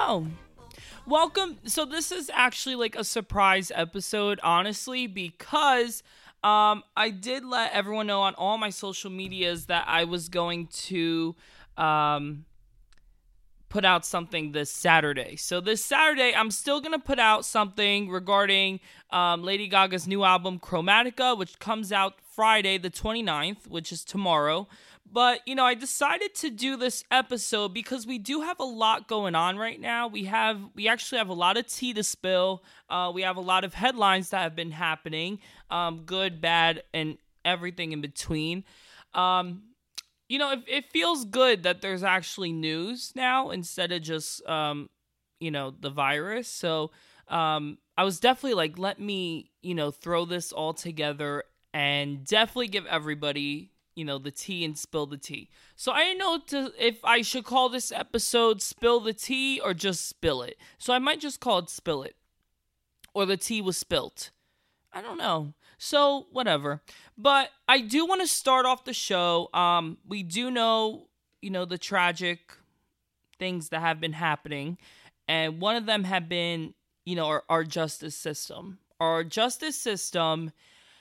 go. Welcome. So this is actually like a surprise episode, honestly, because I did let everyone know on all my social medias that I was going to put out something this Saturday. So this Saturday, I'm still going to put out something regarding Lady Gaga's new album, Chromatica, which comes out Friday the 29th, which is tomorrow. But, I decided to do this episode because we do have a lot going on right now. We actually have a lot of tea to spill. We have a lot of headlines that have been happening, good, bad, and everything in between. It feels good that there's actually news now instead of just, the virus. So I was definitely like, let me, throw this all together and definitely give everybody, the tea and spill the tea. So I didn't know if I should call this episode Spill the Tea or just Spill It. So I might just call it Spill It. Or the tea was spilt. I don't know. So, whatever. But I do want to start off the show. We do know, the tragic things that have been happening. And one of them have been, our justice system. Our justice system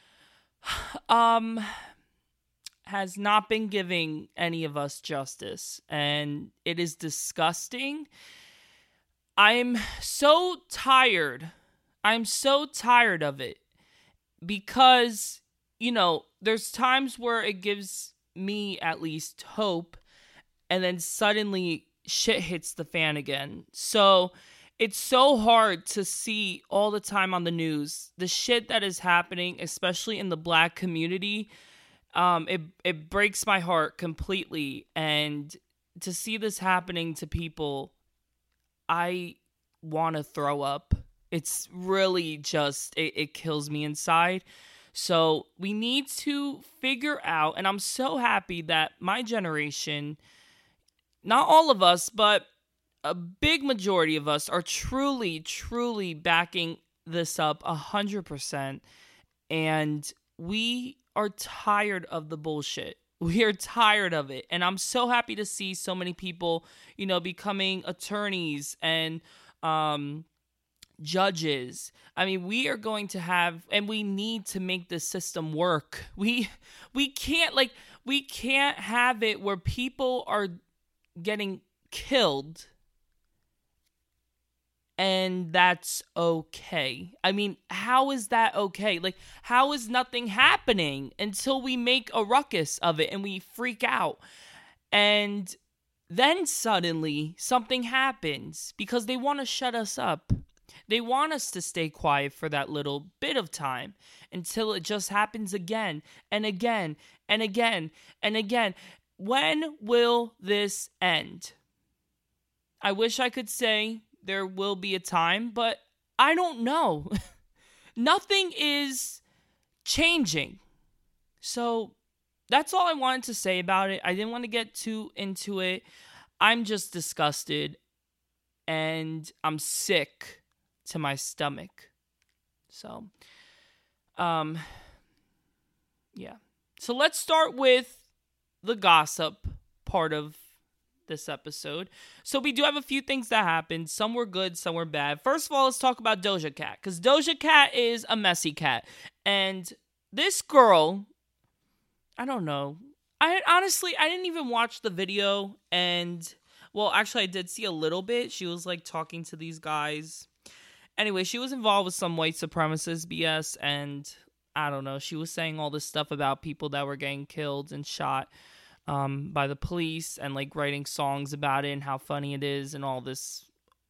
has not been giving any of us justice. And it is disgusting. I'm so tired. I'm so tired of it. Because, there's times where it gives me at least hope, and then suddenly shit hits the fan again. So it's so hard to see all the time on the news the shit that is happening, especially in the Black community. It breaks my heart completely, and to see this happening to people, I want to throw up. It's really just, it kills me inside. So we need to figure out, and I'm so happy that my generation, not all of us, but a big majority of us are truly, truly backing this up 100%. And we are tired of the bullshit. We are tired of it. And I'm so happy to see so many people, becoming attorneys and, judges. I mean, we are going to have, and we need to make this system work. We can't have it where people are getting killed and that's okay. I mean, how is that okay? Like, how is nothing happening until we make a ruckus of it and we freak out? And then suddenly something happens because they want to shut us up. They want us to stay quiet for that little bit of time until it just happens again and again and again and again. When will this end? I wish I could say there will be a time, but I don't know. Nothing is changing. So that's all I wanted to say about it. I didn't want to get too into it. I'm just disgusted and I'm sick to my stomach. So, yeah. So let's start with the gossip part of this episode. So we do have a few things that happened. Some were good, some were bad. First of all, let's talk about Doja Cat, because Doja Cat is a messy cat. And this girl, I don't know. I didn't even watch the video. And, well, actually, I did see a little bit. She was, like, talking to these guys. Anyway, she was involved with some white supremacist BS, and I don't know. She was saying all this stuff about people that were getting killed and shot by the police, and like writing songs about it and how funny it is and all this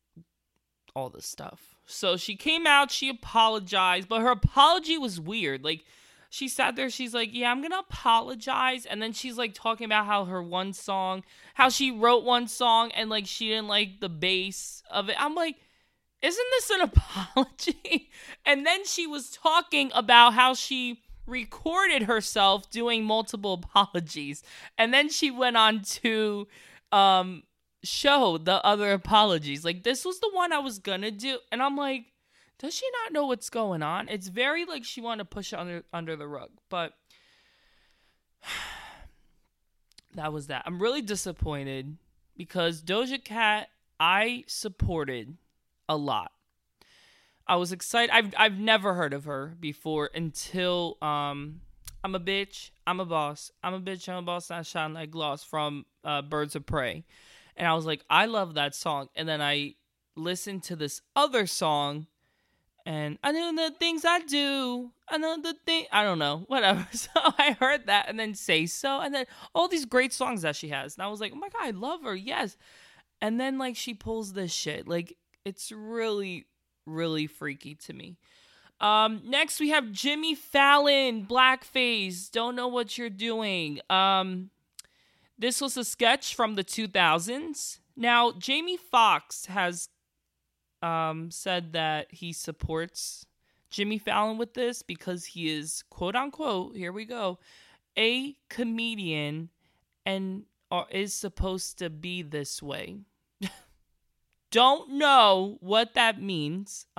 stuff. So she came out, she apologized, but her apology was weird. Like, she sat there, she's like, yeah, I'm gonna apologize, and then she's like talking about how she wrote one song and like she didn't like the bass of it. I'm like, isn't this an apology? And then she was talking about how she recorded herself doing multiple apologies. And then she went on to show the other apologies. Like, this was the one I was gonna do. And I'm like, does she not know what's going on? It's very like she wanted to push it under the rug. But that was that. I'm really disappointed because Doja Cat I supported a lot. I was excited. I've never heard of her before until I'm a bitch, I'm a boss. I'm a bitch, I'm a boss, I shine like gloss from Birds of Prey. And I was like, I love that song. And then I listened to this other song, and I know the things I do. I know the thing. I don't know. Whatever. So I heard that, and then Say So, and then all these great songs that she has. And I was like, oh my God, I love her. Yes. And then, like, she pulls this shit. Like, it's really, really freaky to me. Next we have Jimmy Fallon, blackface. Don't know what you're doing. This was a sketch from the 2000s. Now, Jamie Foxx has said that he supports Jimmy Fallon with this because he is, quote unquote, here we go, a comedian and is supposed to be this way. Don't know what that means.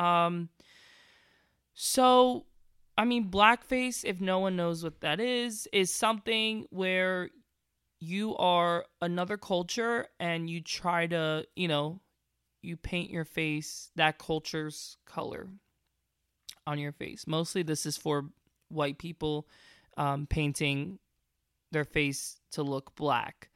So, I mean, blackface, if no one knows what that is something where you are another culture and you try to, you paint your face that culture's color on your face. Mostly this is for white people painting their face to look black.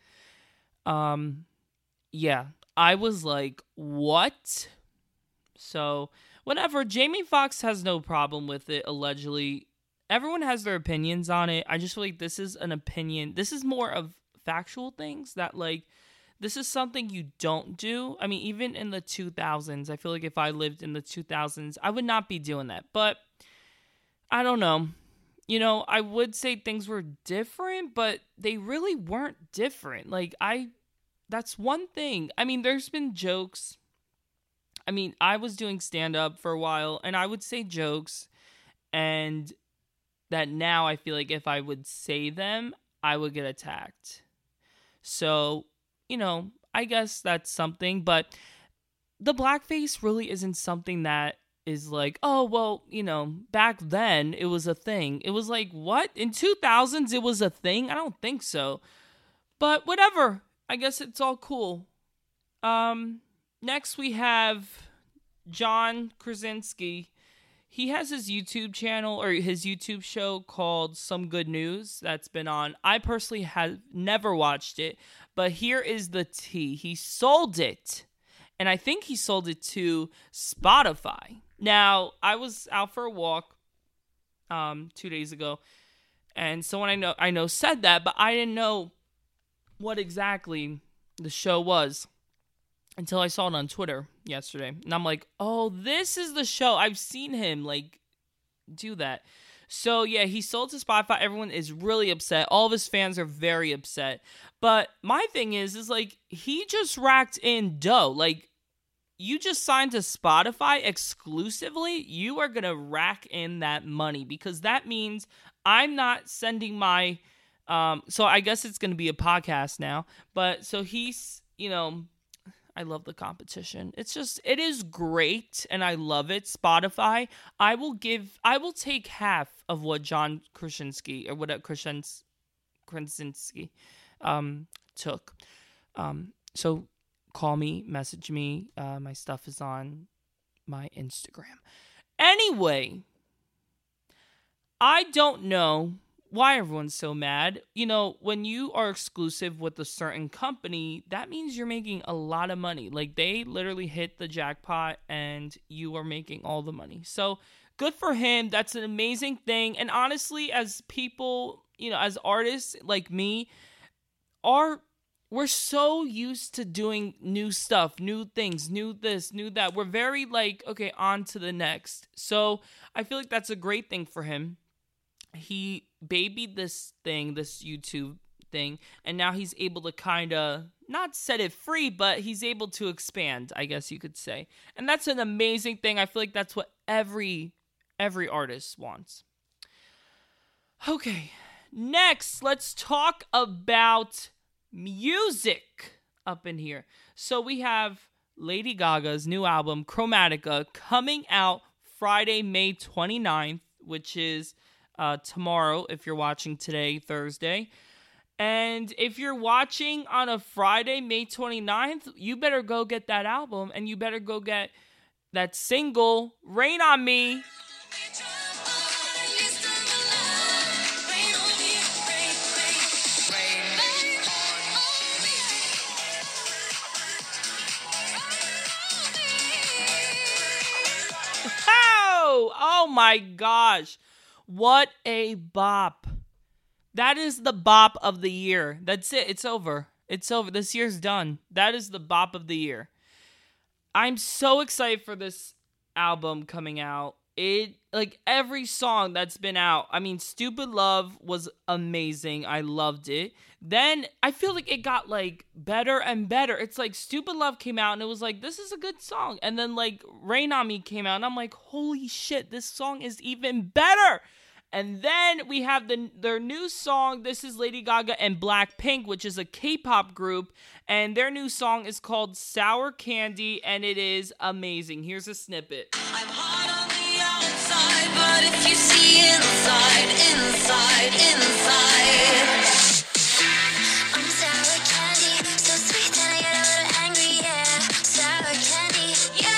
Yeah, I was like, what? So, whatever. Jamie Foxx has no problem with it, allegedly. Everyone has their opinions on it. I just feel like this is an opinion. This is more of factual things that, like, this is something you don't do. I mean, even in the 2000s, I feel like if I lived in the 2000s, I would not be doing that. But I don't know. I would say things were different, but they really weren't different. Like, that's one thing. I mean, there's been jokes. I mean, I was doing stand-up for a while, and I would say jokes, and that now I feel like if I would say them, I would get attacked. So, I guess that's something, but the blackface really isn't something that is like, oh, well, back then it was a thing. It was like, what? In 2000s it was a thing? I don't think so. But whatever. I guess it's all cool. Next we have John Krasinski. He has his YouTube channel or his YouTube show called Some Good News that's been on. I personally have never watched it, but here is the tea. He sold it, and I think he sold it to Spotify. Now, I was out for a walk 2 days ago, and someone I know said that, but I didn't know what exactly the show was until I saw it on Twitter yesterday. And I'm like, oh, this is the show. I've seen him, like, do that. So, yeah, he sold to Spotify. Everyone is really upset. All of his fans are very upset. But my thing is like, he just racked in dough. Like, you just signed to Spotify exclusively. You are going to rack in that money because that means I'm not sending my... so I guess it's going to be a podcast now. But so he's, I love the competition. It is great, and I love it. Spotify, I will take half of what John Krasinski, or what Krasinski took. So call me, message me. My stuff is on my Instagram. Anyway, I don't know why everyone's so mad. When you are exclusive with a certain company, that means you're making a lot of money. Like, they literally hit the jackpot and you are making all the money. So good for him. That's an amazing thing. And honestly, as people, as artists like me, we're so used to doing new stuff, new things, new this, new that. We're very like, okay, on to the next. So I feel like that's a great thing for him. He babied this YouTube thing, and now he's able to kind of not set it free, but he's able to expand, I guess you could say. And that's an amazing thing. I feel like that's what every artist wants. Okay, next, let's talk about music up in here. So we have Lady Gaga's new album, Chromatica, coming out Friday, May 29th, which is tomorrow, if you're watching today, Thursday. And if you're watching on a Friday, May 29th, you better go get that album, and you better go get that single, Rain on Me. Oh my gosh. What a bop. That is the bop of the year. That's it. It's over. It's over. This year's done. That is the bop of the year. I'm so excited for this album coming out. It, like, every song that's been out. I mean, Stupid Love was amazing. I loved it. Then I feel like it got, like, better and better. It's like Stupid Love came out and it was like, this is a good song. And then, like, Rain on Me came out and I'm like, holy shit, this song is even better. And then we have their new song. This is Lady Gaga and Blackpink, which is a K-pop group. And their new song is called Sour Candy, and it is amazing. Here's a snippet. I'm hot on the outside, but if you see inside, I'm sour candy, so sweet that I get a little angry, yeah. Sour candy,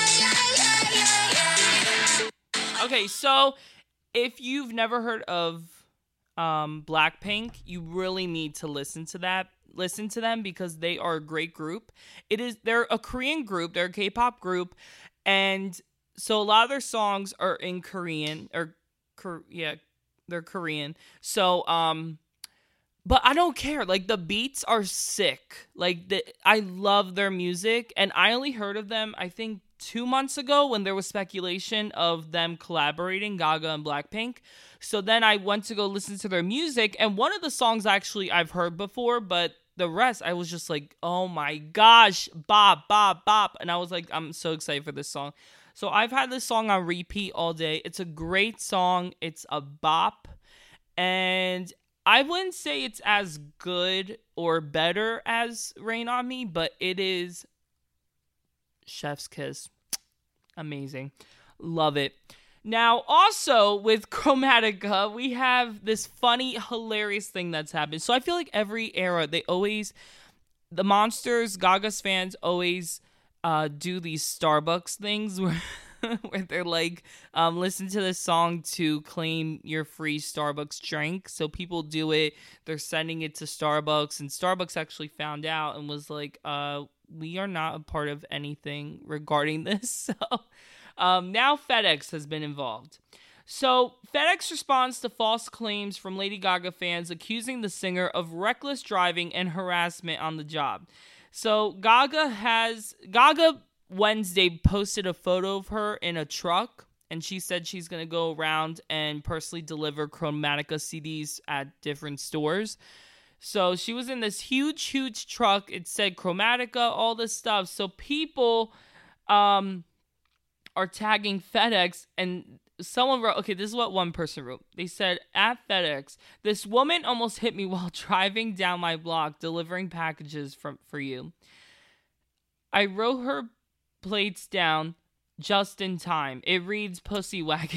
yeah. Okay, so if you've never heard of Blackpink, you really need to listen to them because they are a great group. They're a Korean group, they're a K-pop group, and so a lot of their songs are in Korean, they're Korean. So but I don't care. Like, the beats are sick. Like, I love their music, and I only heard of them, I think, 2 months ago when there was speculation of them collaborating, Gaga and Blackpink. So then I went to go listen to their music, and one of the songs actually I've heard before, but the rest I was just like, oh my gosh, bop, bop, bop. And I was like, I'm so excited for this song. So I've had this song on repeat all day. It's a great song. It's a bop. And I wouldn't say it's as good or better as Rain on Me, but it is chef's kiss. Amazing. Love it. Now, also with Chromatica, we have this funny, hilarious thing that's happened. So I feel like every era, the Monsters, Gaga's fans always do these Starbucks things where they're like, listen to this song to claim your free Starbucks drink. So people do it. They're sending it to Starbucks, and Starbucks actually found out and was like, we are not a part of anything regarding this. So now FedEx has been involved. So FedEx responds to false claims from Lady Gaga fans accusing the singer of reckless driving and harassment on the job. So Gaga Wednesday posted a photo of her in a truck, and she said she's going to go around and personally deliver Chromatica CDs at different stores. So she was in this huge, huge truck. It said Chromatica, all this stuff. So people are tagging FedEx, and someone wrote, okay, this is what one person wrote. They said, at FedEx, this woman almost hit me while driving down my block delivering packages for you. I wrote her plates down just in time. It reads Pussy Wagon.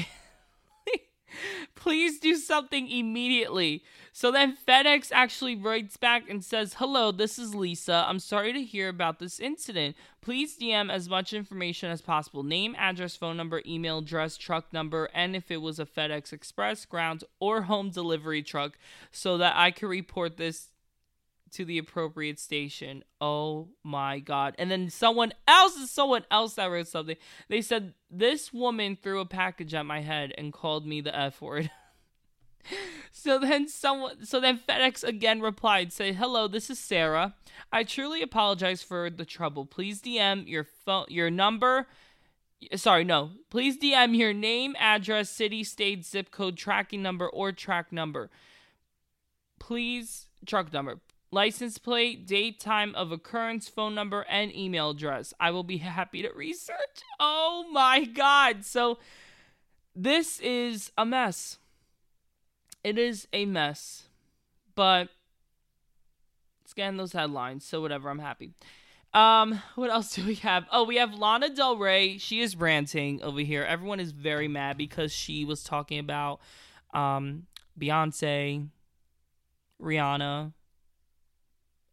Please do something immediately. So then FedEx actually writes back and says, hello, this is Lisa. I'm sorry to hear about this incident. Please DM as much information as possible. Name, address, phone number, email address, truck number, and if it was a FedEx Express, ground, or home delivery truck so that I can report this to the appropriate station. Oh my God. And then someone else that wrote something. They said, this woman threw a package at my head and called me the F word. So then FedEx again replied, say, hello, this is Sarah. I truly apologize for the trouble. Please DM please DM your name, address, city, state, zip code, tracking number, or track number. Please, truck number. License plate, date, time of occurrence, phone number, and email address. I will be happy to research. Oh my God. So this is a mess. It is a mess. But it's getting those headlines. So whatever, I'm happy. What else do we have? Oh, we have Lana Del Rey. She is ranting over here. Everyone is very mad because she was talking about Beyonce, Rihanna,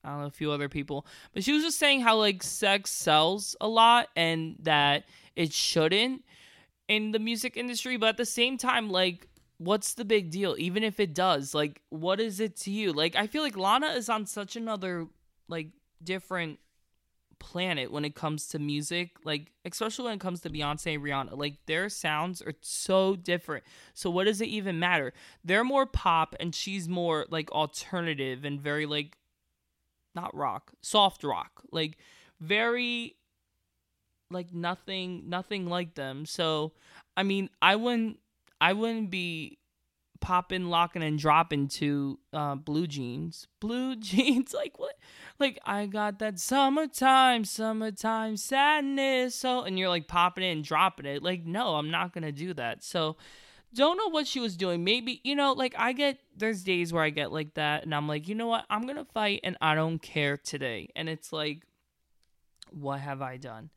I don't know, a few other people. But she was just saying how, like, sex sells a lot and that it shouldn't in the music industry. But at the same time, like, what's the big deal? Even if it does, like, what is it to you? Like, I feel like Lana is on such another, like, different planet when it comes to music, like, especially when it comes to Beyonce and Rihanna. Like, their sounds are so different. So what does it even matter? They're more pop and she's more, like, alternative and very, like, not rock, soft rock. Like, very, like, nothing like them. So, I mean, I wouldn't be popping, locking, and dropping to Blue Jeans. Blue Jeans, like, what? Like, I got that summertime sadness. So, and you're like popping it and dropping it. Like, no, I'm not gonna do that. So, don't know what she was doing. Maybe, like, there's days where I get like that, and I'm like, you know what? I'm gonna fight, and I don't care today. And it's like, what have I done?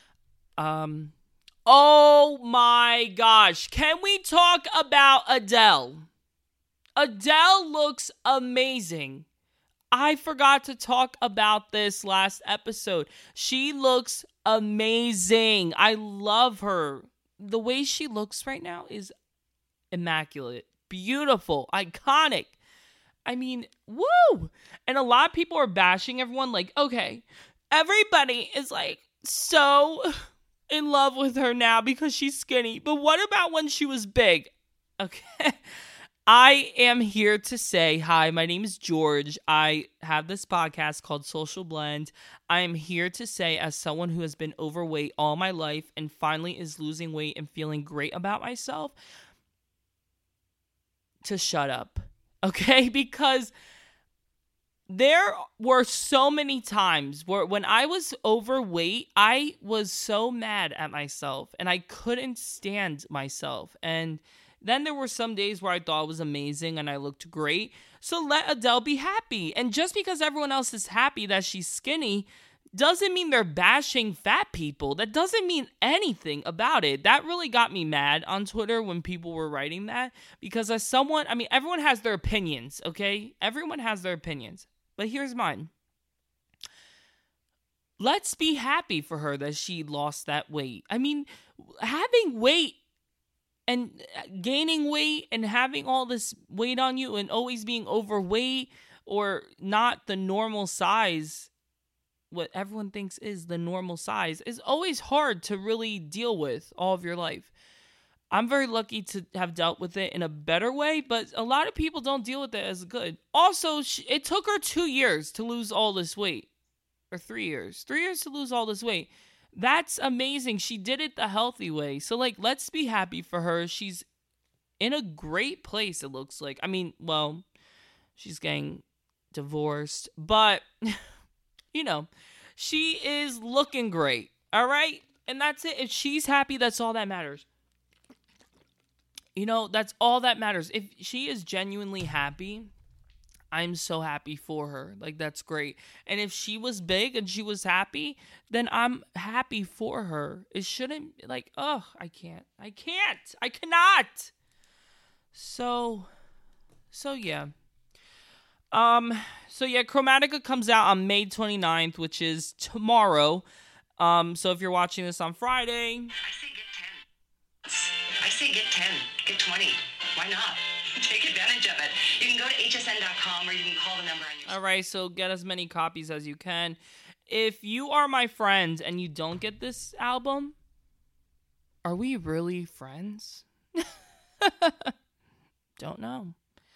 Oh my gosh. Can we talk about Adele? Adele looks amazing. I forgot to talk about this last episode. She looks amazing. I love her. The way she looks right now is immaculate, beautiful, iconic. I mean, woo! And a lot of people are bashing everyone like, okay, everybody is like so in love with her now because she's skinny. But what about when she was big? Okay. I am here to say, hi, my name is George. I have this podcast called Social Blend. I am here to say, as someone who has been overweight all my life and finally is losing weight and feeling great about myself, to shut up, okay? Because there were so many times where when I was overweight, I was so mad at myself and I couldn't stand myself. And then there were some days where I thought it was amazing and I looked great. So let Adele be happy. And just because everyone else is happy that she's skinny doesn't mean they're bashing fat people. That doesn't mean anything about it. That really got me mad on Twitter when people were writing that. Because as someone, I mean, everyone has their opinions, okay? Everyone has their opinions. But here's mine. Let's be happy for her that she lost that weight. I mean, having weight and gaining weight and having all this weight on you and always being overweight or not the normal size, what everyone thinks is the normal size, is always hard to really deal with all of your life. I'm very lucky to have dealt with it in a better way, but a lot of people don't deal with it as good. Also, it took her 2 years to lose all this weight. Or 3 years. 3 years to lose all this weight. That's amazing. She did it the healthy way. So, like, let's be happy for her. She's in a great place, it looks like. I mean, well, she's getting divorced. But, she is looking great. All right? And that's it. If she's happy, that's all that matters. That's all that matters. If she is genuinely happy, I'm so happy for her. Like, that's great. And if she was big and she was happy, then I'm happy for her. It shouldn't, like, I cannot. So yeah. Chromatica comes out on May 29th, which is tomorrow. So if you're watching this on Friday, I say get 10, get 20. Why not? Take advantage of it. You can go to hsn.com or you can call the number on your... All right, so get as many copies as you can. If you are my friend and you don't get this album, are we really friends? Don't know.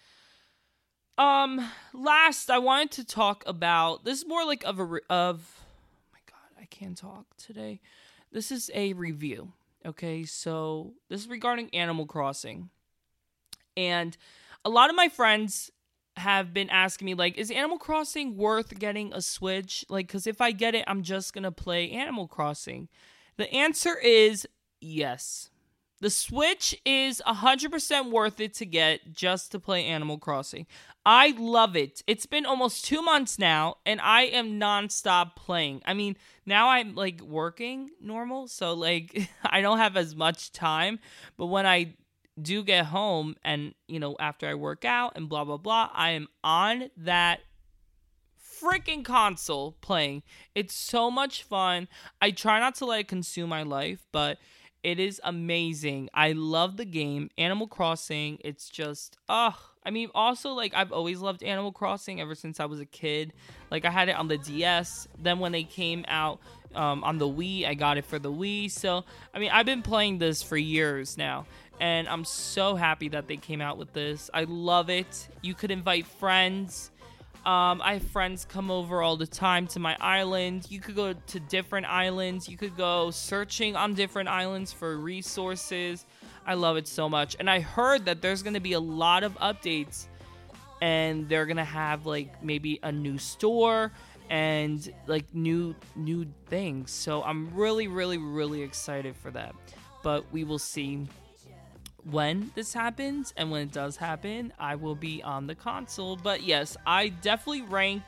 Last, I wanted to talk about, this is more like oh my God, I can't talk today. This is a review. Okay, so this is regarding Animal Crossing. And a lot of my friends have been asking me, like, is Animal Crossing worth getting a Switch? Like, because if I get it, I'm just going to play Animal Crossing. The answer is yes. The Switch is 100% worth it to get just to play Animal Crossing. I love it. It's been almost 2 months now, and I am nonstop playing. I mean, now I'm, like, working normal, so, like, I don't have as much time. But when I do get home and, after I work out and blah, blah, blah, I am on that freaking console playing. It's so much fun. I try not to let it consume my life, but it is amazing. I love the game. Animal Crossing, it's just, I mean, also, like, I've always loved Animal Crossing ever since I was a kid. Like, I had it on the DS. Then when they came out on the Wii, I got it for the Wii. So, I mean, I've been playing this for years now. And I'm so happy that they came out with this. I love it. You could invite friends. I have friends come over all the time to my island. You could go to different islands. You could go searching on different islands for resources. I love it so much. And I heard that there's going to be a lot of updates. And they're going to have, like, maybe a new store and, like, new things. So I'm really, really, really excited for that. But we will see when this happens, and when it does happen, I will be on the console. But yes, I definitely rank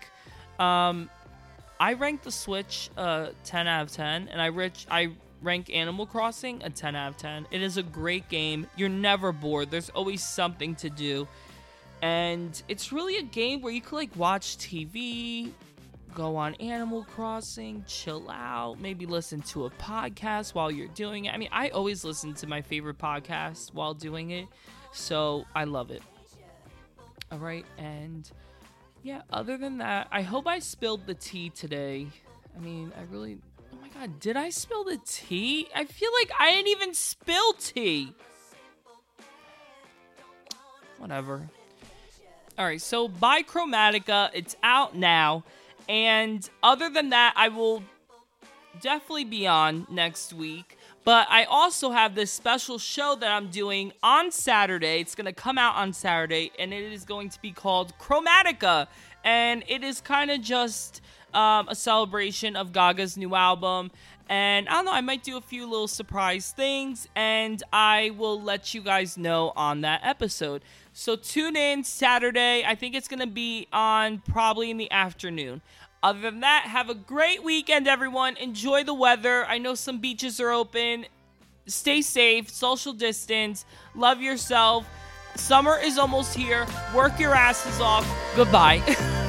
the Switch 10 out of 10, and I rank Animal Crossing a 10 out of 10. It is a great game. You're never bored. There's always something to do, and it's really a game where you could, like, watch TV, go on Animal Crossing, chill out, maybe listen to a podcast while you're doing it. I mean, I always listen to my favorite podcast while doing it, so I love it. All right, and yeah, other than that, I hope I spilled the tea today. I mean, oh my god, did I spill the tea? I feel like I didn't even spill tea. Whatever. All right, so buy Chromatica. It's out now. And other than that, I will definitely be on next week. But I also have this special show that I'm doing on Saturday. It's going to come out on Saturday, and it is going to be called Chromatica. And it is kind of just a celebration of Gaga's new album. And I don't know, I might do a few little surprise things, and I will let you guys know on that episode. So tune in Saturday. I think it's going to be on probably in the afternoon. Other than that, have a great weekend, everyone. Enjoy the weather. I know some beaches are open. Stay safe, social distance, love yourself. Summer is almost here. Work your asses off. Goodbye.